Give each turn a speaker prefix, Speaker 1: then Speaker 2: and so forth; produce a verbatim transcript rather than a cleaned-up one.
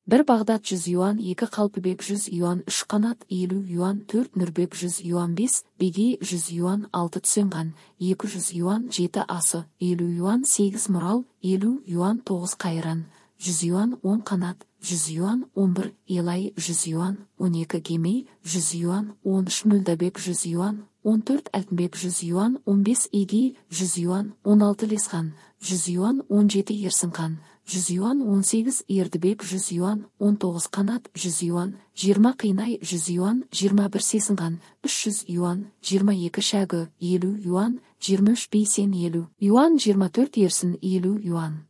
Speaker 1: бір Бағдат жүз юан, екі Қалпыбек жүз юан, үш Қанат елу юан, төрт Нұрбек жүз юан, бес Беги жүз юан, алты Түсенған екі жүз юан, жеті Асы елу юан, сегіз Мұрал елу юан, тоғыз Қайран жүз юан, он Қанат жүз юан, он бір Елай жүз юан, он екі Кемей жүз юан, он үш Мөлдабек жүз юан, он төрт Алтынбек жүз юан, он бес Иги жүз юан, он алты Лесхан жүз юан, он жеті Ерсінхан жүз юан, он сегіз Ердібек жүз юан, он тоғыз Қанат жүз юан, жиырма Қинай жүз юан, жиырма бір Сесінған үш жүз юан, жиырма екі Шәгі елу юан, жиырма үш Бейсен елу юан, жиырма төрт Ерсін елу юан.